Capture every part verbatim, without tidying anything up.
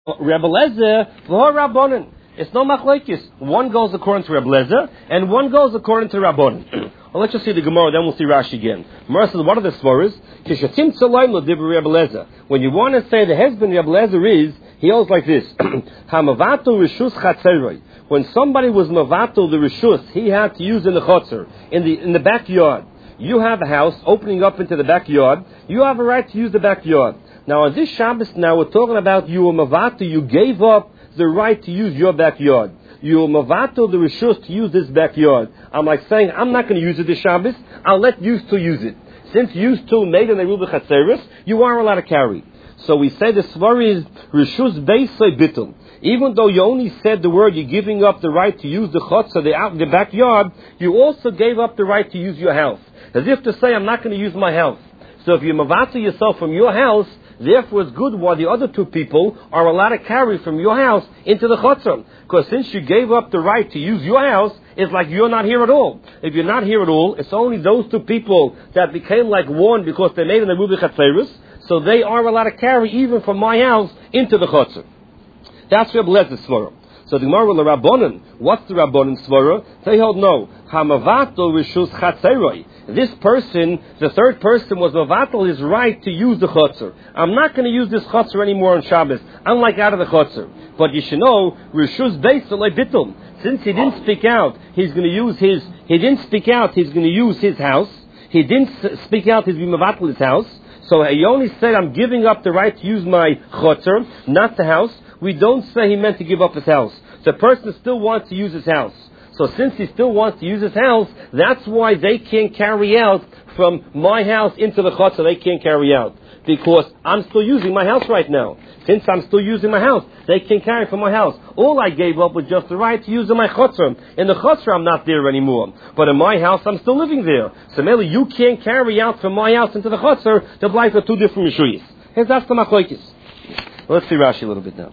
Rebbe Lezer, v'ho Rabbonin. It's no machlekes. One goes according to Rebbe Lezer, and one goes according to Rabbonin. Well, let's just see the Gemara, then we'll see Rashi again. Gemara says, what are the svaras? Kishatim tzalaim lo dibur Rebbe Lezer. When you want to say the husband Rebbe Lezer is, he goes like this. Hamavato rishus chatzeroi. When somebody was mavato the rishus, he had to use in the chotzer, in the in the backyard. You have a house opening up into the backyard. You have a right to use the backyard. Now on this Shabbos, now we're talking about you were mavato. You gave up the right to use your backyard. You were mavato the rishus to use this backyard. I'm like saying, I'm not going to use it this Shabbos. I'll let you two use it. Since you two made an eruba chatzeris, you are allowed to carry. So we say the svar is rishus beisay bitul. Even though you only said the word, you're giving up the right to use the chotzer, the out the backyard. You also gave up the right to use your house, as if to say, I'm not going to use my house. So if you mavato yourself from your house, therefore it's good while the other two people are allowed to carry from your house into the chotzer. Because since you gave up the right to use your house, it's like you're not here at all. If you're not here at all, it's only those two people that became like one because they made an eruba chatzeris, so they are allowed to carry even from my house into the chotzer. That's Rebbe Lezer's svara. So the Gemara will Rabbonin. What's the Rabbonin svara? They hold no. Hamavato rishus chatzeroi. This person, the third person, was mavatal his right to use the chotzer. I'm not going to use this chotzer anymore on Shabbos. I'm like out of the chotzer. But you should know, rishus beis alei bitul. Since he didn't speak out, he's going to use his. He didn't speak out. He's going to use his house. He didn't speak out. He's going to be mavatal his house. So he only said, I'm giving up the right to use my chotzer, not the house. We don't say he meant to give up his house. The person still wants to use his house. So since he still wants to use his house, that's why they can't carry out from my house into the chotzer. They can't carry out. Because I'm still using my house right now. Since I'm still using my house, they can't carry from my house. All I gave up was just the right to use in my chotzer. In the chotzer, I'm not there anymore. But in my house, I'm still living there. So maybe you can't carry out from my house into the chotzer. The blights are two different mishuyis. Here's that's the machlokes. Let's see Rashi a little bit now.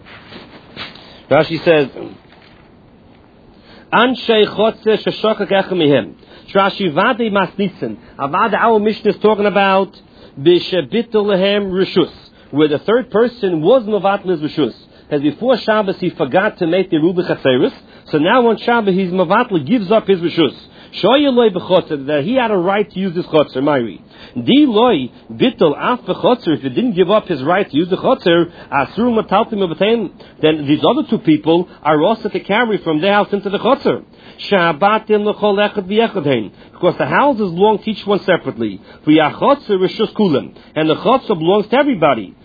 Rashi says, Anshei chotzer sheshokak echem mihem. Rashi vade masnitzen. Avade our Mishnah is talking about b'shebitul lehem rishus, where the third person was mavatl his rishus. As before Shabbos he forgot to make the eruba chatzeris, so now on Shabbos he's mavatl, gives up his rishus. Shoyeloi b'chotzer, that he had a right to use this chotzer, Myri. Di loy bittul af b'chotzer, if he didn't give up his right to use the chotzer, asur mataltim b'tein, then these other two people are also to carry from their house into the chotzer. Shabatim l'chol echad v'echad hein, because the houses belong to each one separately. V'yachotzer rishus kulam, and the chotzer belongs to everybody.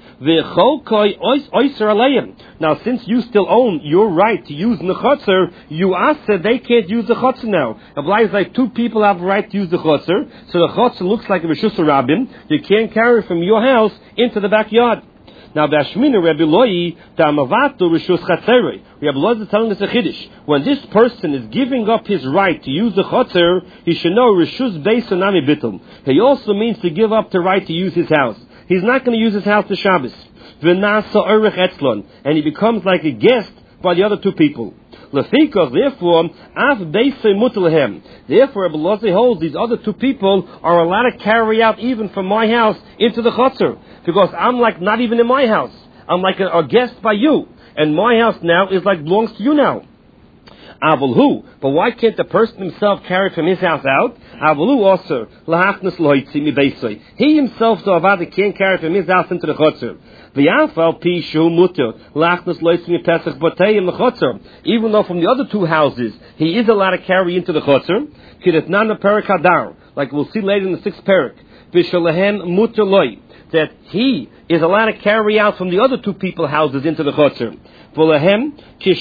Now, since you still own your right to use the chotzer, you asked that they can't use the chotzer now. It like two people have a right to use the chotzer, so the chotzer looks like a rishus rabim. You can't carry from your house into the backyard. Now, Bashmina Rebbe Loi Tamavato Rishus Chatzerei. Rebbe Loi is telling us a chiddush. When this person is giving up his right to use the chotzer, he should know Rishus Beis Onami Bitul. He also means to give up the right to use his house. He's not going to use his house to Shabbos. V'nasa Erech Etzlon, and he becomes like a guest by the other two people. Lefikach, therefore, Af Beisei Mutlehem. Therefore, Rebbe Lozzi holds these other two people are allowed to carry out even from my house into the chotzer, because I'm like not even in my house. I'm like a, a guest by you, and my house now is like belongs to you now. Avulhu, but why can't the person himself carry from his house out? Avulhu also lahachnas loitzi mi beisoi. He himself, the avada, can't carry from his house into the chotzer. V'yafal pishu muter lahachnas loitzi mi pesach botei the chotzer. Even though from the other two houses he is allowed to carry into the chotzer, kidatnana perak hadar, like we'll see later in the sixth perak. V'shalahem muter loy, that he is allowed to carry out from the other two people's houses into the chotzer. He's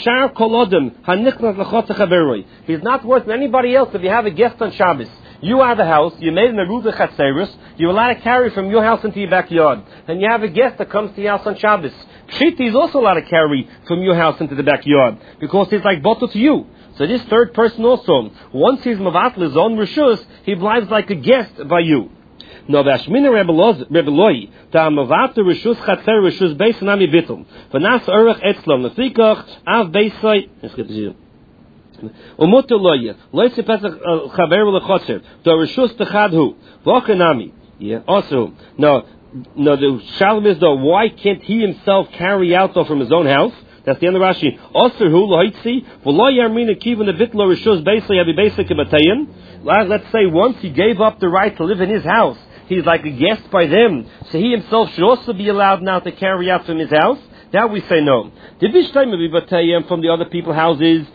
not worse than anybody else. If you have a guest on Shabbos, you have a house, you made an eruba chatzeris, you're allowed to carry from your house into your backyard. And you have a guest that comes to your house on Shabbos. Pshiti is also allowed to carry from your house into the backyard, because he's like bottle to you. So this third person also, once he's mavatl his own rishus, he lives like a guest by you. No, Bashmina Rebbe Loi, Ta'amavata Rishus Chatzer Rishus Beis Nami Bitul. V'nas Erech Etzlom Lefikach Av Beisai. Let's get to you. Umutu Loya Loitzi Pesach Chaver Lechotzer. The Rishus Techadhu V'Ochenami. Yeah. Also, no. no, the shalom is though, why can't he himself carry out though from his own house? That's the end of Rashi. Osir hu loitzi v'lo yarmina kivin the bitlo rishus basically have basic batayin. Let's say once he gave up the right to live in his house, he's like a guest by them, so he himself should also be allowed now to carry out from his house. That we say no. From the other people's houses,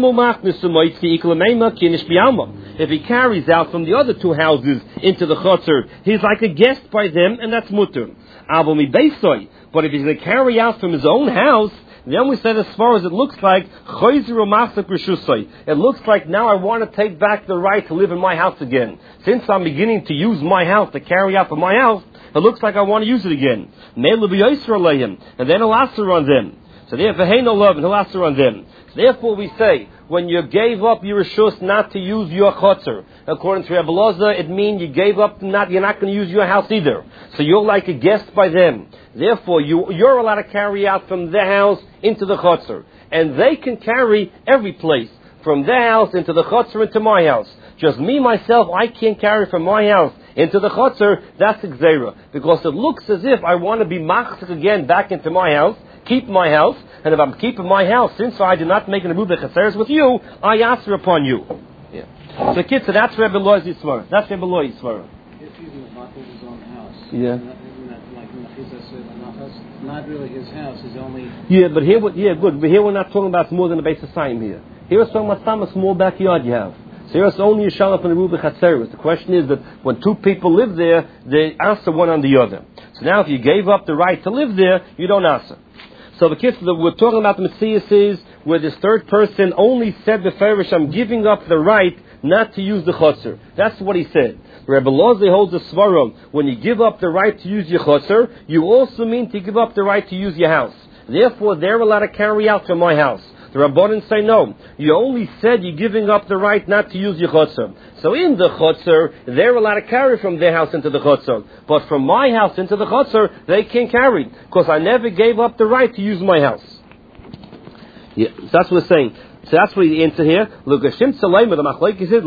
if he carries out from the other two houses into the chutzner, he's like a guest by them, and that's mutter. But if he's going to carry out from his own house, then we said as far as it looks like, it looks like now I want to take back the right to live in my house again. Since I'm beginning to use my house to carry out from my house, it looks like I want to use it again. And then he'll answer on them. So therefore, hey no love, and he'll answer on them. So therefore we say, when you gave up your rishus not to use your chutzner, according to Rebbe Loza, it means you gave up not, you're not going to use your house either. So you're like a guest by them. Therefore, you, you're allowed to carry out from their house into the chutzner. And they can carry every place, from their house into the chutzner into my house. Just me, myself, I can't carry from my house into the chutzner. That's exera. Because it looks as if I want to be machzik again back into my house, keep my house, and if I'm keeping my house, since I did not make an aruba chaseres with you, I answer upon you. Yeah. So kids, so that's Rebbe Loi's Yismar. That's Rebbe Loi's Yismar. If he's in his own house, yeah. Not, like not really his house, his only. Yeah, but here, yeah, good. But here we're not talking about more than a base of sign here. Here we're talking about some a small backyard you have. So here it's only a shalom and a aruba chaseres. The question is that when two people live there, they answer one on the other. So now if you gave up the right to live there, you don't answer. So the kids that we're talking about the Messias is where this third person only said the Farish, I'm giving up the right not to use the chutzner. That's what he said. Rebbe Lozi holds the svarim. When you give up the right to use your chutzner, you also mean to give up the right to use your house. Therefore, they're allowed to carry out from my house. The Rabbanan say no. You only said you're giving up the right not to use your chutzner. So in the chutzner, they're allowed to carry from their house into the chutzner. But from my house into the chutzner, they can't carry. Because I never gave up the right to use my house. Yeah, so that's what we're saying. So that's what he answered here. Look, Hashem Tzalaima, the Machlokes said,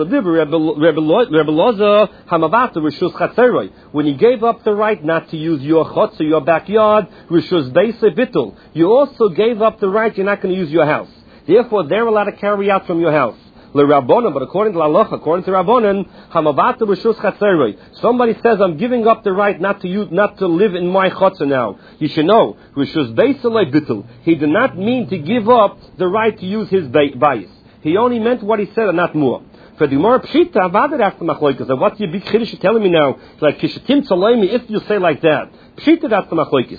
Rebbe Loza, Hamavata, Rishus Chatzeroi. When you gave up the right not to use your chutz or your backyard, Rishus Beis Bittul, you also gave up the right you're not going to use your house. Therefore, they're allowed to carry out from your house. Le Rabbanon, but according to Allah, according to Rabbanon, Hamavata Rishus Chatzeroi. Somebody says, I'm giving up the right not to use, not to live in my chutzner now. You should know, Rishus Beis Bittul. He did not mean to give up the right to use his bayis. He only meant what he said and not more. For the more pshita, I've asked the Machlokes. What's your big chiddush you're telling me now? It's like Kishatim Tzalaimi, if you say like that. Pshita, that's the Machlokes.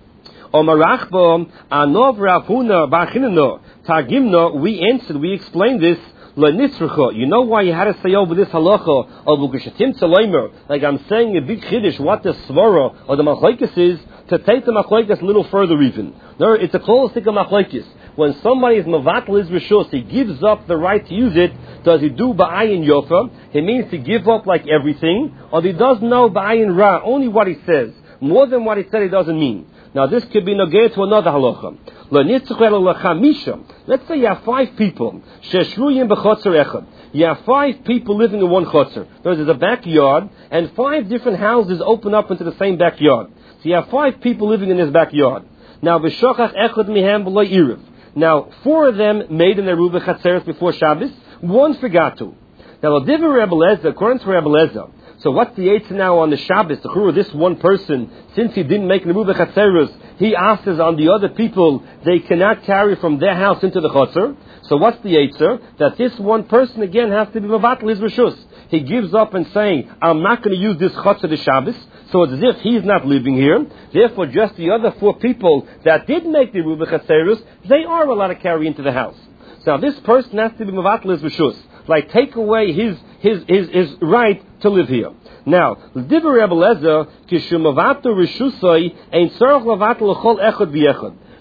Omarachbom, Anov Ravuna, Bachinano, Tagimno, we answered, we explained this. You know why you had to say over this halacha of Ukashatim Tzalaimer? Like I'm saying a big chiddush, what the svara or the machlokes is, to take the machlokes a little further even. No, it's a close thing of machlokes. When somebody is mevatel his rishus, he gives up the right to use it. Does he do ba'ayin yofa? He means to give up like everything, or he does know ba'ayin ra, only what he says. More than what he said, he doesn't mean. Now this could be negay to another halacha. Let's say you have five people. You have five people living in one chutzner. There's a backyard, and five different houses open up into the same backyard. So you have five people living in this backyard. Now, now four of them made in their Ruba Chatzeres before Shabbos. One forgot to. Now, according to Rebbe Lezer, so what's the eitzah now on the Shabbos? The churah, this one person, since he didn't make the Ruba Chatzeres, he asks on the other people, they cannot carry from their house into the chutzner. So what's the eitzah? That this one person again has to be mevatel his rishus. He gives up and saying, I'm not going to use this chutzner the Shabbos. So it's as if he's not living here. Therefore, just the other four people that did make the Ruba Chatzeres, they are allowed to carry into the house. So now this person has to be mevatel his rishus. Like take away his, his, his, his right to live here. Now, L'divrei Rebbe Lezer, Kishumavato Rishusai, Ein Tzarech Lavato L'chol Echad V'Echad.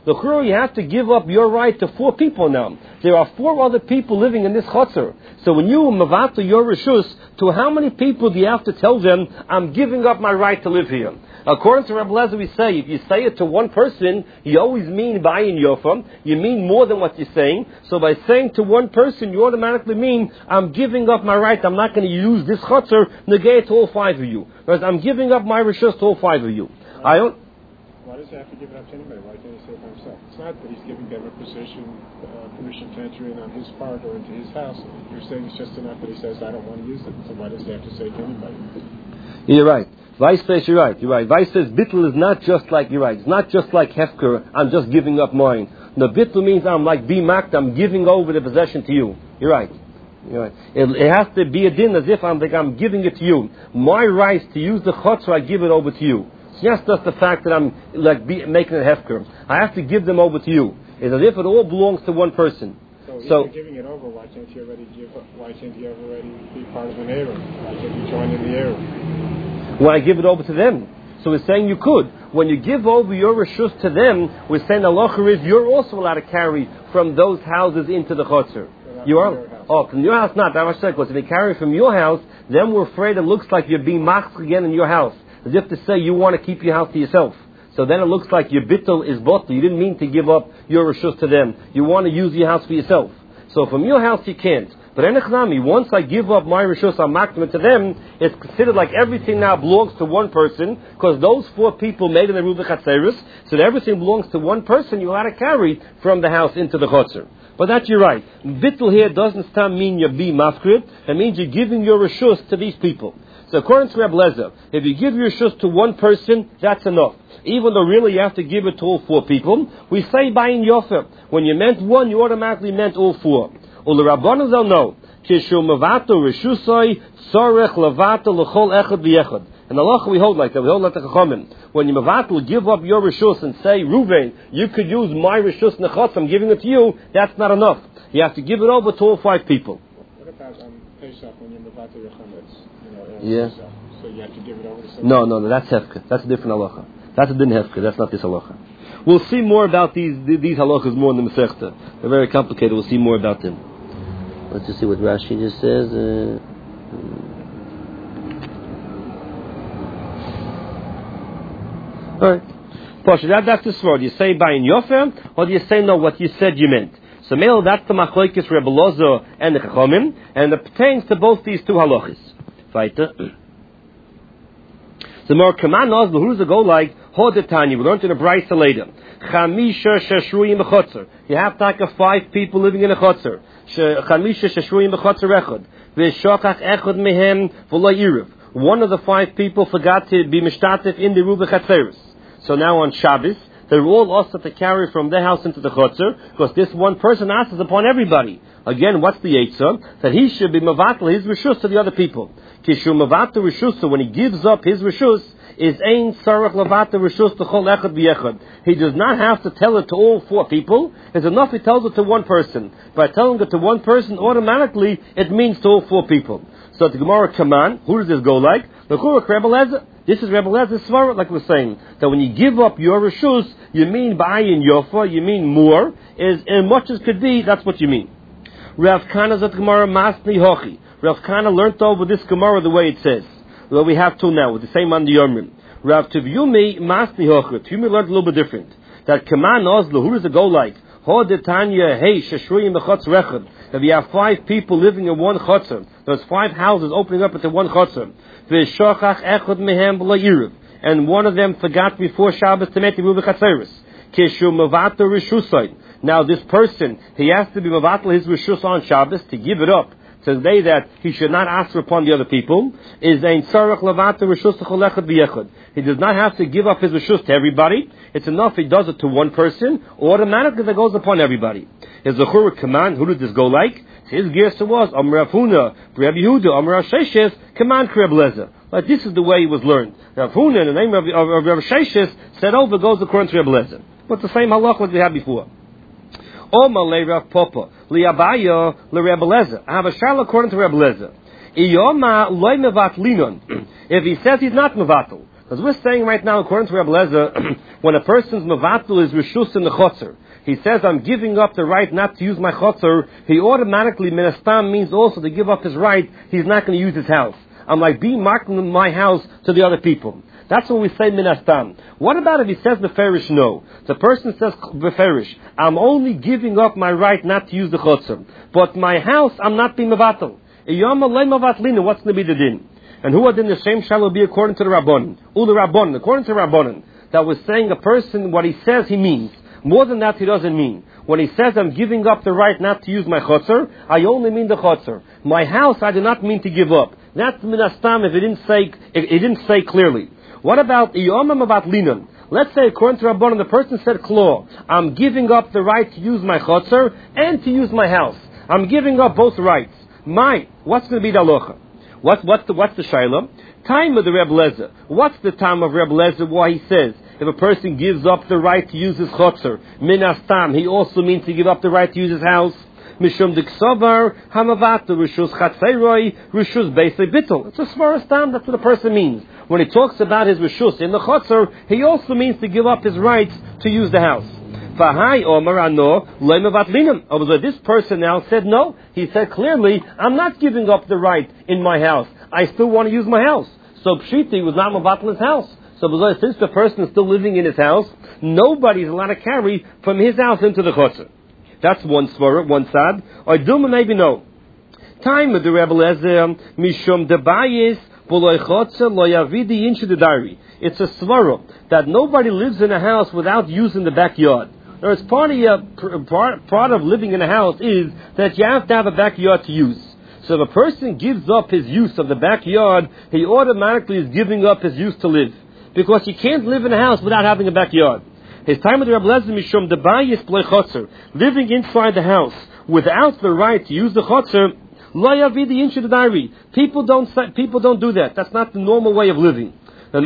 The churah, you have to give up your right to four people now. There are four other people living in this chutzner. So when you mavato your reshus, to how many people do you have to tell them, I'm giving up my right to live here? According to Rebbe Lezer, we say, if you say it to one person, you always mean bayin yofam. You mean more than what you're saying. So by saying to one person, you automatically mean, I'm giving up my right. I'm not going to use this chutzner, negate to all five of you. Whereas I'm giving up my reshus to all five of you. I don't... Why does he have to give it up to anybody? Why can't he say it by himself? It's not that he's giving them a position, uh, permission to enter in on his part or into his house. You're saying it's just enough that he says, I don't want to use it. So why does he have to say it to anybody? You're right. Vice says you're right. You're right. Vice says bittul is not just like, you're right. It's not just like hefker. I'm just giving up mine. No, bittul means I'm like bimak. I'm giving over the possession to you. You're right. You're right. It, it has to be a din as if I'm like I'm giving it to you. My right to use the chutzner, I give it over to you. It's just just the fact that I'm like be, making a hefker. I have to give them over to you. It's as if it all belongs to one person. So, so if you're giving it over, why can't you already give? Why can't you already be part of an era? Why can't you join in the era? When I give it over to them. So we're saying you could. When you give over your reshus to them, we're saying the halacha is you're also allowed to carry from those houses into the chutzner. You are? Oh, from your house not. That was said, because if you carry from your house, then we're afraid it looks like you're being machzor again in your house. As if to say you want to keep your house to yourself. So then it looks like your bittul is bottle. You didn't mean to give up your reshus to them. You want to use your house for yourself. So from your house you can't. But enechnami, once I give up my reshus, I'm makdim to them, it's considered like everything now belongs to one person, because those four people made in the Ruva Chatzeris, so that everything belongs to one person, you're allowed to carry from the house into the chutzner. But that's you're right. Bittul here doesn't still mean you're being mafkrid, it means you're giving your reshus to these people. So according to Rebbe Lezer, if you give your reshus to one person, that's enough. Even though really you have to give it to all four people, we say bayin yofem. When you meant one, you automatically meant all four. Ul Rabbanon they'll know. Kishu mavato reshusai tzarech levato l'chol echad v'yechad. And Allah we hold like that. We hold like the Chachamim. When you mavato give up your reshus and say, Ruvain, you could use my reshus nechutz, I'm giving it to you, that's not enough. You have to give it over to all five people. What about um, Pesach when you mavato your chametz? You know, yeah. Pesach. So you have to give it over to someone? No, no, no, that's hefka. That's a different halacha. That's a din hefka. That's not this halacha. We'll see more about these these halachas more in the Masechta. They're very complicated. We'll see more about them. Let's just see what Rashi just says. Uh, all right. Pasha, that, that's the sword. Do you say bayin yofem, or do you say no, what you said you meant? So, Mel, that's the machlokes Rebbe Lozo and the Chachamim, and it pertains to both these two halachas. Weiter. The more command knows the who's the go like Hodetani. We learned in a brayso later. Chamisha sheshruim b'chotzer. You have to have five people living in a chotzer. Chamisha sheshruim b'chotzer echad. V'shokach echad mehem v'lo yirav. One of the five people forgot to be mishtatif in the Ruva Chatzeris. So now on Shabbos, they're all also to carry from their house into the chotzer, because this one person asks upon everybody. Again, what's the eitzah? That he should be mavatal his reshus to the other people. Kishu mavatal reshus, so when he gives up his reshus, is ein sarach lavata reshus to chol echad v'yechad. He does not have to tell it to all four people. It's enough he tells it to one person. By telling it to one person, automatically it means to all four people. So the Gemara command, who does this go like? The Churach Rebbe Lezer. This is Rebbe Lezer's svara, like we're saying. That when you give up your reshus, you mean ba'ayin yofa, you mean more, is as much as could be, that's what you mean. Rav Kana zot Gemara masni hochi. Rav Kana learnt over this Gemara the way it says. Well, we have two now, with the same on the Yomrim. Rav Tiviyumi masni hochi. Tiviyumi learned a little bit different. That Kaman Oslo, who does it go like? Hodetanya hey sheshruyim b'chotz rechad. If you have five people living in one chotzer, there's five houses opening up into one chotzer. V'shochach echad mehem b'lo yirav. And one of them forgot before Shabbos to make the Ruva Chatzeris. Kishu mavato reshusay. Now this person, he has to be mavatal his reshus on Shabbos to give it up. To say that he should not ask upon the other people is ein tzarech lavato reshus l'chol echad v'yechad. He does not have to give up his reshus to everybody. It's enough he does it to one person, automatically that goes upon everybody. His zechur command, who did this go like? His gersa was Amar Rav Huna, Reb Yehuda, Amar Rav Sheshes, command Reb Lezer. But this is the way it was learned. Rav Huna, in the name of Rav Sheshes, said over goes according to Reb Lezer. But the same halach what we had before. Oma le Rav Papa, li Abaya le Reb Lezer. I have a shal according to Reb Lezer. Iyoma loy mevat linon. If he says he's not mevatel, Because we're saying right now, according to Rabbi Lezer, when a person's mevatel is rishus in the chotzer, he says, I'm giving up the right not to use my chotzer, he automatically, minastam, means also to give up his right, he's not going to use his house. I'm like being marking my house to the other people. That's what we say minastam. What about if he says beferish no? The person says beferish, I'm only giving up my right not to use the chotzer, but my house I'm not being mevatel. What's going to be the din? And who are din the same shall be according to the Rabbanon? Ul Rabbanon, according to the Rabbanon, that was saying a person what he says he means. More than that he doesn't mean. When he says I'm giving up the right not to use my chotzer, I only mean the chotzer. My house I do not mean to give up. That's minastam if it didn't say if it didn't say clearly. What about Yomam about Linon? Let's say according to Rabbanon the person said Klo, I'm giving up the right to use my chotzer and to use my house. I'm giving up both rights. My, what's going to be the halacha? What, what's the what's the shayla? Time of the Reb Lezer. What's the time of Reb Lezer? Why he says if a person gives up the right to use his chotzer, minastam, he also means to give up the right to use his house. Mishum diksavar hamavatu rishus chatzeiroi rishus beisei bittul. It's a svarastam. That's what the person means when he talks about his rishus in the chotzer. He also means to give up his rights to use the house. Vahai Omar Ano Leimavatlinam. Although this person now said no, he said clearly, I'm not giving up the right in my house. I still want to use my house. So Pshiti was not Mavatlin's house. So since the person is still living in his house, nobody is allowed to carry from his house into the chotzer. That's one svara, one sad. Or Duma maybe no. Time of the Rebbe Lezer Mishum Debayis B'loy chotzer lo yavidi inchu dedari. It's a svara that nobody lives in a house without using the backyard. There's part of, your, part, part of living in a house is that you have to have a backyard to use. So if a person gives up his use of the backyard, he automatically is giving up his use to live. Because you can't live in a house without having a backyard. His time with the Rebbe Lezer Mishum Debayis B'loy chotzer, living inside the house without the right to use the chotzer, lo yavidi inchu dedari. People don't say, people don't do that. That's not the normal way of living. When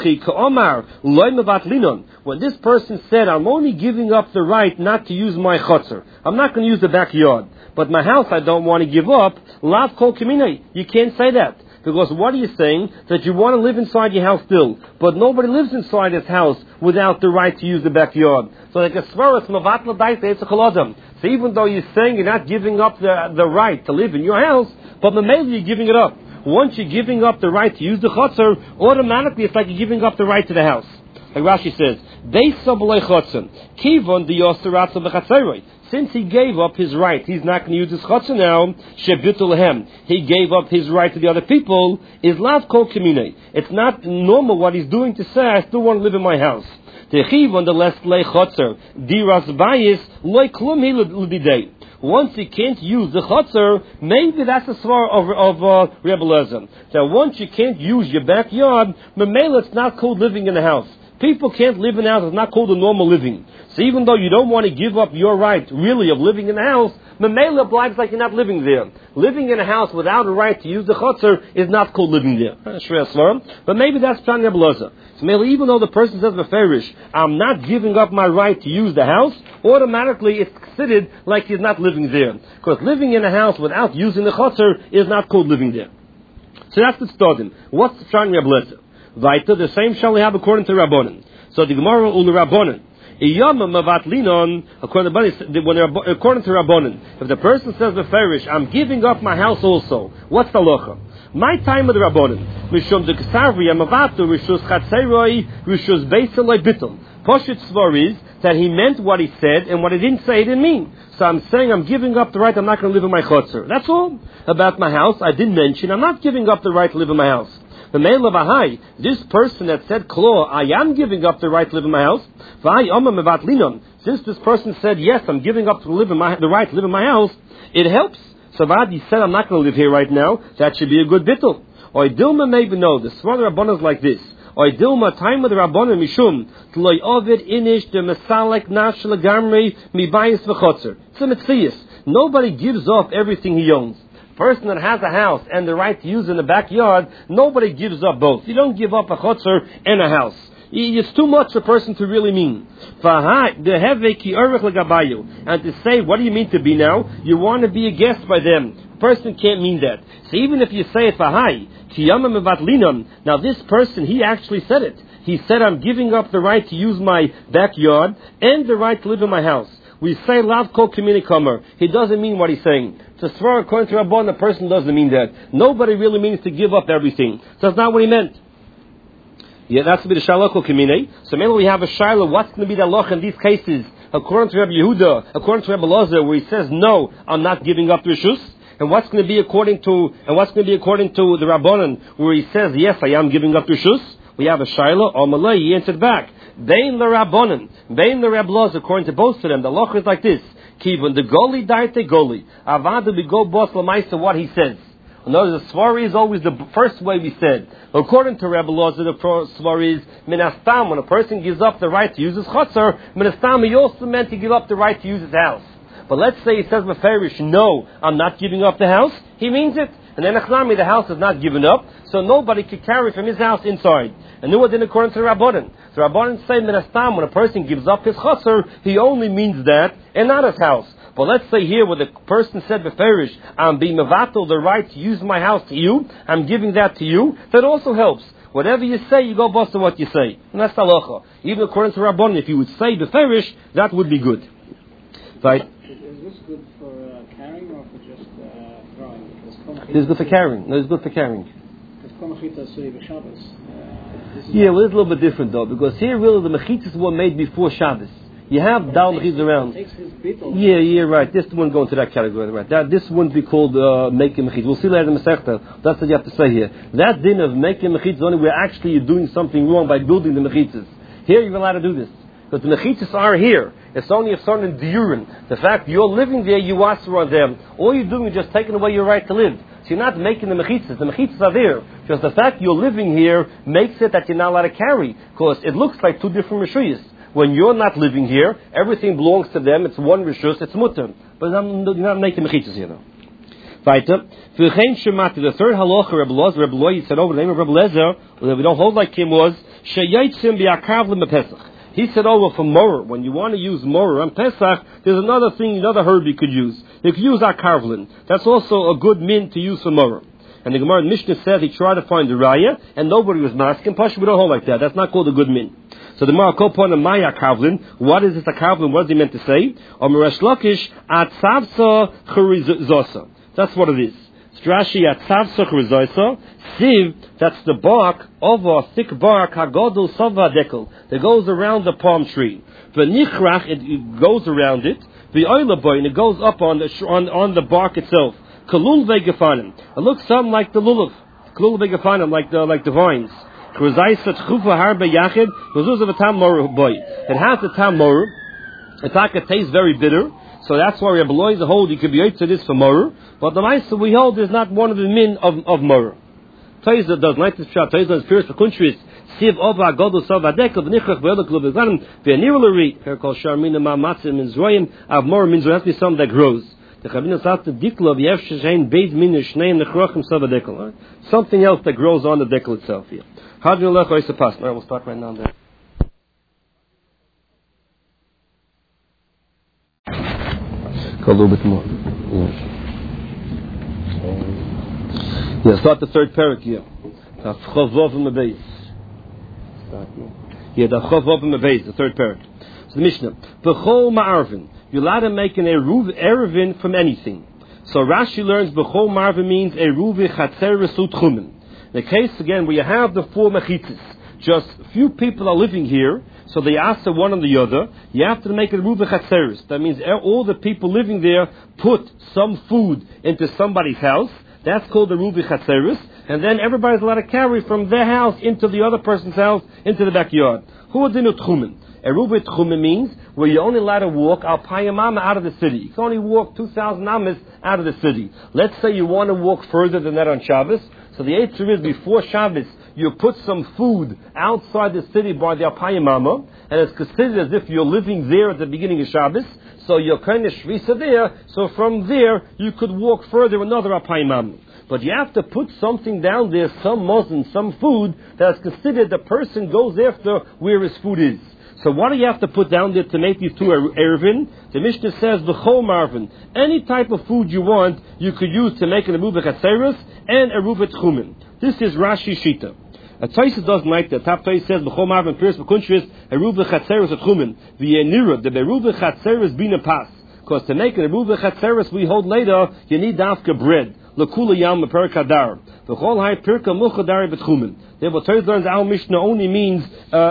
this person said, I'm only giving up the right not to use my chotzer, I'm not going to use the backyard, but my house I don't want to give up, lav kol kaminai. You can't say that. Because what are you saying? That you want to live inside your house still, but nobody lives inside his house without the right to use the backyard. So like a svaras mavatla daita, it's a cholodam. So even though you're saying you're not giving up the, the right to live in your house, but maybe you're giving it up. Once you're giving up the right to use the chotzer, automatically it's like you're giving up the right to the house. Like Rashi says, since he gave up his right, he's not going to use his chotzer now, he gave up his right to the other people, is lav kol kamine. It's not normal what he's doing to say, I still want to live in my house. Once he can't use the chotzer, maybe that's a svar of, of uh, Rebbe Lezer. That once you can't use your backyard, memela it's not called living in a house. People can't live in a house, it's not called a normal living. So even though you don't want to give up your right, really, of living in a house, memela applies like you're not living there. Living in a house without a right to use the chotzer is not called living there. But maybe that's Pshat Rebbe Lezer. So maybe even though the person says beferish, I'm not giving up my right to use the house, automatically it's considered like he's not living there. Because living in a house without using the chotzer is not called living there. So that's the starting. What's Pshat Rebbe Lezer? Vaita, the same shall we have according to Rabbanon. So the Gemara ul Rabbanon. According to, according to Rabbanon, if the person says beferish, I'm giving up my house also, what's the halacha? My time of the Rabbanon, Mishum de Kesavri, Amavatu, Rishus Chatzeiroi, Rishus Beiseloi Bittul. Poshit Svar is that he meant what he said, and what he didn't say, he didn't mean. So I'm saying I'm giving up the right, I'm not going to live in my chotzer. That's all. About my house, I didn't mention, I'm not giving up the right to live in my house. The male of Ahai, this person that said, Klo, I am giving up the right to live in my house. Since this person said, yes, I'm giving up to live in my, the right to live in my house, it helps. So Vadi said, I'm not going to live here right now. That should be a good bittul. Or Dilma maybe no. The Svar Rabbanah is like this. Or Dilma, time of the Rabbanah Mishum, Tloy Ovid Inish, the Mesalek Nash Lagamri, Mibayis V'chotzer. It's a Metzias. Nobody gives up everything he owns. Person that has a house and the right to use in the backyard, nobody gives up both. You don't give up a chotzer and a house. It's too much for a person to really mean. And to say, what do you mean to be now? You want to be a guest by them. person can't mean that. So even if you say it for high, now this person, he actually said it. He said, I'm giving up the right to use my backyard and the right to live in my house. We say lav kol kamini kamer. He doesn't mean what he's saying. So as far according to Rabban, the person doesn't mean that. Nobody really means to give up everything. So that's not what he meant. Yeah, that's to be the shalakol kamini. So maybe we have a shiloh. What's going to be the loch in these cases? According to Rabbi Yehuda, according to Rabbi Lazar, where he says, no, I'm not giving up rishus. And what's going to be according to, and what's going to be according to the Rabbanan, where he says, yes, I am giving up rishus. We have a shiloh, or malay, he answered back. Bein the Rabbanan, Bein the Rabbi Lazar, according to both of them, the loch is like this. Kivon, the goli daite goli. Avada be go boss lamaisa, what he says. Notice the svar is always the first way we said. According to Rabbi Lazar, the svar is minastam. When a person gives up the right to use his chutzner, minastam he also meant to give up the right to use his house. But let's say he says meferish, no, I'm not giving up the house. He means it. And then achlami, the house is not given up, so nobody could carry from his house inside. And nu adin according to the Rabbanan. The Rabbanan say minastam, when a person gives up his chutzner, he only means that and not his house. But let's say here where the person said beferish, I'm being mevatel the right to use my house to you, I'm giving that to you, that also helps. Whatever you say, you go bust to what you say. And that's halacha. Even according to Rabbanan, if you would say beferish, that would be good. Right? Is this good for uh, carrying or for just uh, throwing? This is good for carrying. No, it's good for carrying. Uh, yeah, well, it's a little bit different though, because here really the mechitzas were made before Shabbos. You have dal mechitzas around. Yeah, yeah, right. This wouldn't go into that category, right? That this wouldn't be called uh, making mechitzas. We'll see later in the Masechta. That's what you have to say here. That din of making mechitzas only where actually you're doing something wrong by building the mechitzas. Here you're allowed to do this. Because the mechitzas are here. It's only a certain diurin. The fact you're living there, you ask on them. All you're doing is just taking away your right to live. So you're not making the mechitzas. The mechitzas are there. Just the fact you're living here makes it that you're not allowed to carry. Because it looks like two different rishuyas. When you're not living here, everything belongs to them. It's one rishus. It's mutter. But you're not making mechitzas here though. Weiter. The third halacha, Rebbe Lazar, Rebbe Loy, said over the name of Rebbe Lezer, that we don't hold like him, was sheyatzim bi'akavlim b'Pesach. He said over for moror, when you want to use moror on Pesach, there's another thing, another herb you could use. You could use akarvlin. That's also a good min to use for moror. And the Gemara in Mishnah said he tried to find the raya, and nobody was masking. Pasha, we don't hold like that. That's not called a good min. So the Gemara called upon a maya karvlin. What is this akarvlin? What is he meant to say? Or Meresh Lakish atzavsa churizosa. That's what it is. Strashi atzavsa churizosa. Siv, that's the bark of a thick bark, hagodol sava dekel, that goes around the palm tree. V'nichrach, it goes around it. V'oilaboy, and it goes up on the on, on the bark itself. Kalul vegefanim, it looks something like the lulav. Kalul vegefanim, like the like the vines. It has the tam moru. It's like it tastes very bitter. So that's why Rebbe Loy hold you could be to this for moru. But the Maisa we hold is not one of the min of of moru. Taiza does like this shot. Taiza is fierce for countries. Siv ova godu savadekel v'nichrach v'elok lo bezanim v'nirulari. Here called sharmina ma'matzim in Zroyim. Av moru means there has to be something that grows. The Chavina says the dikla v'yev shein beid min shneim nechrachim savadekel. Something else that grows on the dekel itself here. How do you look? All right, we'll start right now there. Go a little bit more. Yeah. Yeah, start the third parak here. Chavov in the base. Yeah, the Chavov in the base, the third parak. So the Mishnah. B'chol ma'arvin. You're allowed to make an eruv erevin from anything. So Rashi learns b'chol ma'arvin means eruv chatzer resut chumen. The case again where you have the four mechitzas. Just few people are living here, so they ask the one and the other. You have to make a eruv chatzeris. That means all the people living there put some food into somebody's house. That's called the Ruvi Chatzeris, and then everybody's allowed to carry from their house into the other person's house into the backyard. Hu adinu tchumen. A Ruvi tchumen means where you're only allowed to walk al payamama out of the city. You can only walk two thousand amas out of the city. Let's say you want to walk further than that on Shabbos. So the eitzur is before Shabbos, you put some food outside the city by the Apayamama, and it's considered as if you're living there at the beginning of Shabbos, so you're kind of shvisa there, so from there you could walk further another Apayamama. But you have to put something down there, some muzzin, some food, that's considered the person goes after where his food is. So what do you have to put down there to make these two eruvin? The Mishnah says b'chol marvin. Any type of food you want, you could use to make an eruv chatzeres and eruv tchumen. This is Rashi Shita. A Tosfos doesn't like that. Top Tosfos says b'chol marvin pirs b'kunshris eruv chatzeres tchumen. V'yenira the eruv chatzeres bina pas. Because to make an eruv chatzeres we hold later, you need dafka bread. L'kula yam per kadar. V'chol hay pirka muchadari b'tchumen. Therefore, Torah learns our Mishnah only means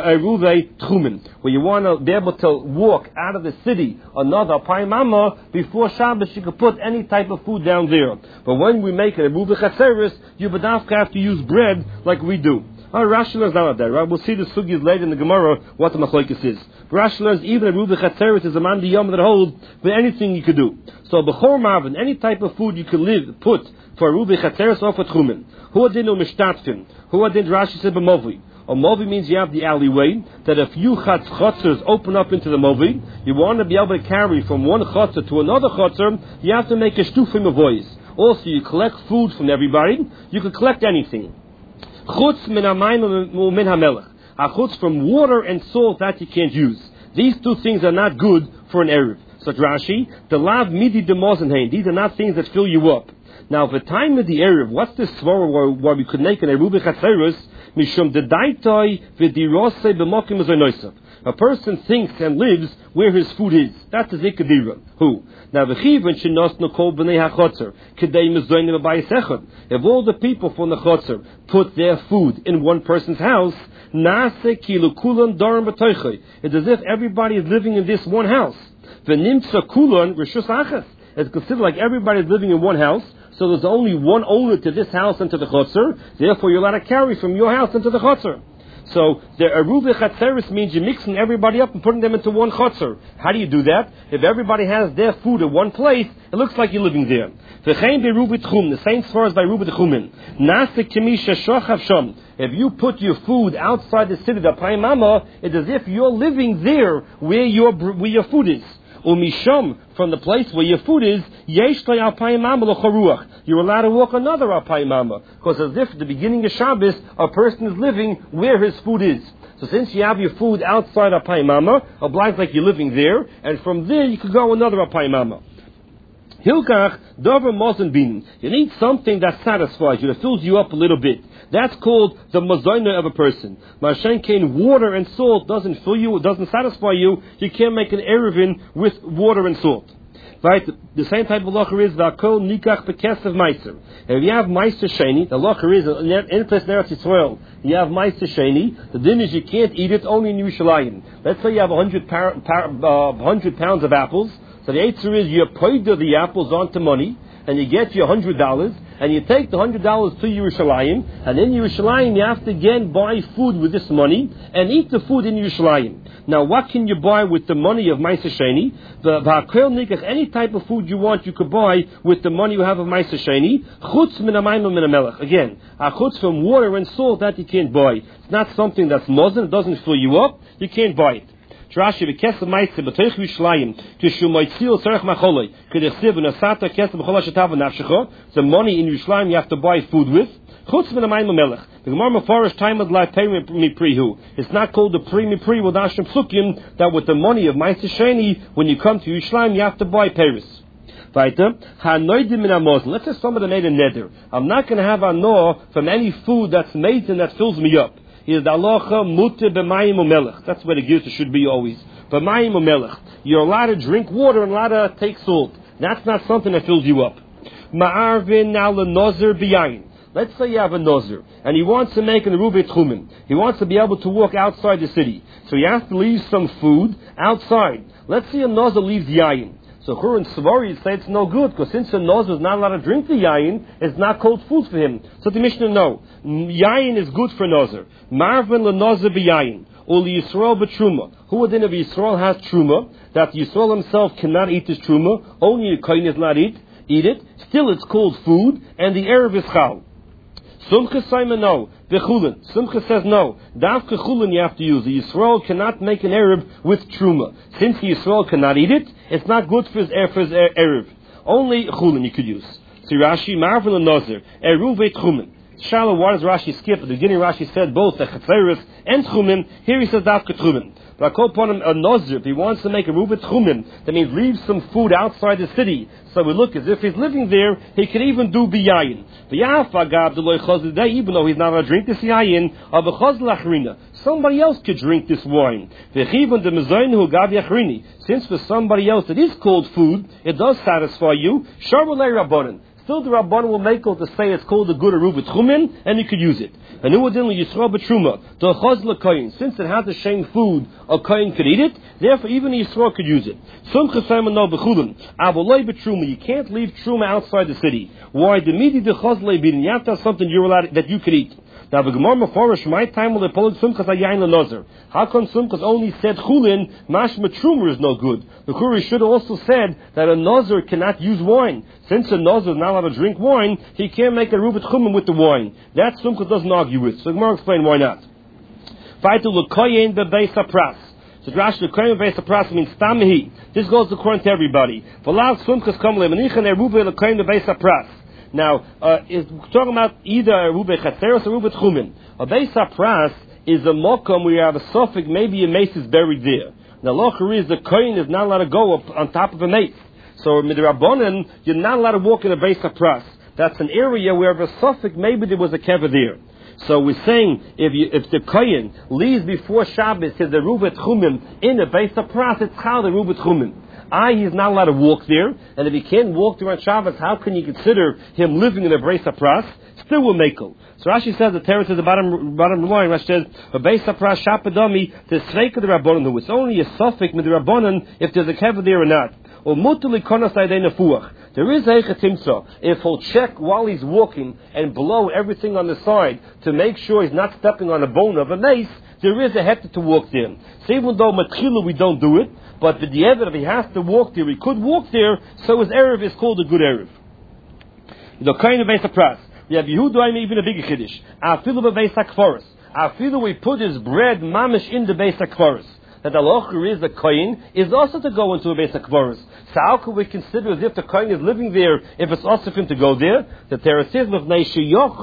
eruv tchumen, where you want to be able to walk out of the city another paimama before Shabbos. You could put any type of food down there. But when we make an eruv chatzeres, you badafka have to use bread like we do. Our Rashi learns not that, right? We'll see the sugis later in the Gemara what the machlokes is. But Rashi learns even a eruv chatzeres is a man the yom that holds for anything you could do. So b'chor marvin, any type of food you could live put for eruv chatzeres or for tchumen. Hu adinu mishtatfin. Hu adin Rashi said b'movi. A movi means you have the alleyway that if you chatz chatzers open up into the movi, you want to be able to carry from one chatzer to another chatzer. You have to make a stufim of voice. Also, you collect food from everybody. You can collect anything. Chutz min hamayim min hamelech. A chutz from water and salt that you can't use. These two things are not good for an eruv. So Rashi, the lav midi de mozenhein. These are not things that fill you up. Now, the time of the eruv, what's this svara where, where we could make an eruv chatzeres? Mishum de daitoi v'dirose b'mokim azonosav. A person thinks and lives where his food is. That's the zikadira. Who? Now, v'chivin shenos nokol b'nei hachotzer k'dei mezoynim b'bayis. If all the people from the chotzer put their food in one person's house, nase kilu kulan darim b'toichoi. It's as if everybody is living in this one house. V'nimtza kulan rishus achas. It's considered like everybody is living in one house. So there's only one owner to this house and to the chotzer. Therefore, you're allowed to carry from your house into the chotzer. So the eruv chatzeres means you're mixing everybody up and putting them into one chotzer. How do you do that? If everybody has their food in one place, it looks like you're living there. The same as far as by eruv tchumen. If you put your food outside the city, the paimama, it's as if you're living there where your where your food is. Umisham, from the place where your food is, yeshlei alpayimama l'charuach. You're allowed to walk another alpayimama, because as if at the beginning of Shabbos, a person is living where his food is. So since you have your food outside alpayimama, obliged like you're living there, and from there you could go another alpayimama. Hilkach dover mozen bin. You need something that satisfies you, that fills you up a little bit. That's called the mazoina of a person. Mashenkein, water and salt doesn't fill you, it doesn't satisfy you. You can't make an eruvin with water and salt. Right? The same type of locher is v'akol nikach bekesav meiser. If you have meiser sheni, the locher is in place in Eretz Yisrael. You have meiser sheni. The din is you can't eat it only in Yerushalayim. Let's say you have a hundred par, par, uh, hundred pounds of apples. So the answer is you poida the apples onto money, and you get your hundred dollars, and you take the hundred dollars to Yerushalayim, and in Yerushalayim you have to again buy food with this money and eat the food in Yerushalayim. Now, what can you buy with the money of Meiser Sheni? The v'akel nikach, any type of food you want, you could buy with the money you have of Meiser Sheni. Chutz min hamayim min hamelech. Again, a chutz from water and salt that you can't buy. It's not something that's mozen. It doesn't fill you up. You can't buy it. Rashi v'kesem meiser b'toich Yerushalayim tishu moitzil tzarech macholei k'dechsiv v'nasata kesem b'chol hashatav v'nafshecha. The money in Yerushalayim you have to buy food with. Chutz min hamayim melech. The Gemara Mefarish time of life pay mi prihu. It's not called the pri mi pri with Ashim Psukim that with the money of Meiser Sheni when you come to Yerushalayim you have to buy Paris. Weiter, hanoidim min hamozon. Let's say somebody made a neder. I'm not going to have anoah from any food that's made and that fills me up. Is the halacha muter b'mayim u'melech. That's where the girsa should be always. B'mayim u'melech. You're allowed to drink water and allowed to take salt. That's not something that fills you up. Ma'arvin al nozer b'yayin. Let's say you have a nozer, and he wants to make an eruv tchumen. He wants to be able to walk outside the city. So he has to leave some food outside. Let's say a nozer leaves yayin. So Chur and Svari say it's no good, because since a nozer is not allowed to drink the yayin, it's not called food for him. So the Mishnah no. Yayin is good for nozer. Marvin le nozer b'yayin. Ul Yisrael b'truma. Who within of Yisrael has truma, that Yisrael himself cannot eat his truma, only a kohen is not eat, eat it. Still it's called food, and the erev is chal. Sumcha Simon no. V'chulin. Sumcha says no. Davka chulin you have to use. The Yisrael cannot make an erev with truma. Since the Yisrael cannot eat it, it's not good for his, for his erev. Only chulin you could use. So Rashi, Marvel and Nazir, eruv et chumen. Shala, why does Rashi skip? At the beginning, Rashi said both the Chetzeres and Tchumim. Here he says Dafka Tchumim. But I call upon him a Nozir. If he wants to make a Rubet Tchumim, that means leave some food outside the city. So we look as if he's living there, he could even do Biyayin. Even though he's not allowed to drink this Yayin, of a Chazl Achrina. Somebody else could drink this wine. Since for somebody else it is called food, it does satisfy you. Sharulei Rabbanan. Still, the Rabbanan will make it to say it's called a good Arubah Tchumin, and you could use it. And since it has the same food, a kohen could eat it. Therefore, even a Yisrael could use it. You can't leave truma outside the city. Why? The midi de chazle bidin. You have to have something you're allowed that you could eat. Now, the Gemara Meforish, my time will pull Sumchas Hayayin LeNozer. How come Sumchas only said Chulin, Mashma Truma is no good? The Kuri should have also said that a Nozer cannot use wine. Since a Nozer is not allowed to drink wine, he can't make a Rubat Chumin with the wine. That Sumchas doesn't argue with. So the Gemara explain why not. Faitu L'koyen bebeis pras. So Rashi L'koyen bebeis pras means Tamihi. This goes according to everybody. V'lav Sumchas kam le'manichen eruve L'koyen bebeis pras. Now, uh, is talking about either Rubei Chatzeros or Rubei Tchumin. A Beis HaPras is a mokum where you have a suffix, maybe a mace is buried there. Now, locher is the kohen is not allowed to go up on top of a mace. So, midrabanan, you're not allowed to walk in a Beis HaPras. That's an area where a suffix, maybe there was a kever there. So we're saying if you, if the kohen leaves before Shabbos to the Rubei Tchumin in a Beis HaPras, it's how the Rubei Tchumin. I, he's not allowed to walk there, and if he can't walk there on Shabbos, how can you consider him living in a Beis HaPras? Still will make him. So Rashi says the terrace is the bottom bottom line. Rashi says a Beis HaPras shapadami the sveik of the rabbanon who it's only a suffix with the rabbanon if there's a kever there or not. Or mutuli konas aydei nefuach. There is a timsa. If he'll check while he's walking and blow everything on the side to make sure he's not stepping on a bone of a mace, there is a heta to walk there. So even though matchila we don't do it, but the evidence if he has to walk there, he could walk there, so his erev is called a good erev. The kind of Beis HaPras. We have Yehuda, I mean, even a bigger Kiddush. Afilu bebeis hakfaros. Afilu, we put his bread mamish in the Beis HaKfaros. That the locher is the kohen is also to go into a Beis HaKfaros. So how could we consider as if the kohen is living there if it's also for him to go there? The Torah says